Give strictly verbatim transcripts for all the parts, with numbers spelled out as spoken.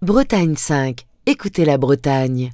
Bretagne cinq. Écoutez la Bretagne.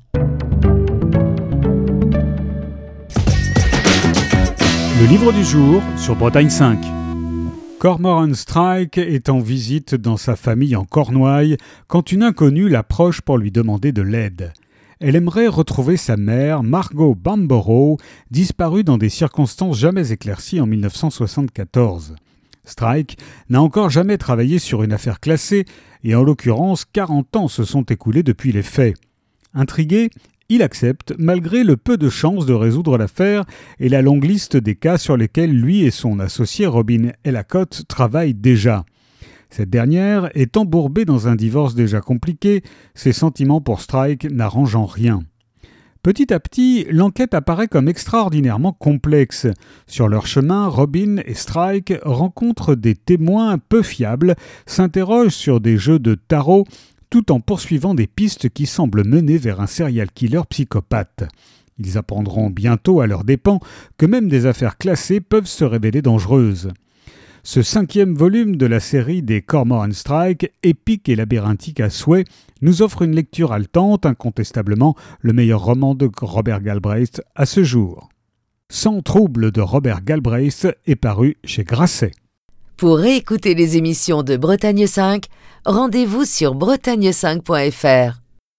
Le livre du jour sur Bretagne cinq. Cormoran Strike est en visite dans sa famille en Cornouailles quand une inconnue l'approche pour lui demander de l'aide. Elle aimerait retrouver sa mère, Margot Bamborough, disparue dans des circonstances jamais éclaircies en dix-neuf cent soixante-quatorze. Strike n'a encore jamais travaillé sur une affaire classée et en l'occurrence quarante ans se sont écoulés depuis les faits. Intrigué, il accepte malgré le peu de chances de résoudre l'affaire et la longue liste des cas sur lesquels lui et son associé Robin Ellacott travaillent déjà. Cette dernière est embourbée dans un divorce déjà compliqué, ses sentiments pour Strike n'arrangeant rien. Petit à petit, l'enquête apparaît comme extraordinairement complexe. Sur leur chemin, Robin et Strike rencontrent des témoins peu fiables, s'interrogent sur des jeux de tarot, tout en poursuivant des pistes qui semblent mener vers un serial killer psychopathe. Ils apprendront bientôt à leurs dépens que même des affaires classées peuvent se révéler dangereuses. Ce cinquième volume de la série des Cormoran Strike, épique et labyrinthique à souhait, nous offre une lecture haletante, incontestablement le meilleur roman de Robert Galbraith à ce jour. Sans trouble de Robert Galbraith est paru chez Grasset. Pour réécouter les émissions de Bretagne cinq, rendez-vous sur bretagne cinq point f r.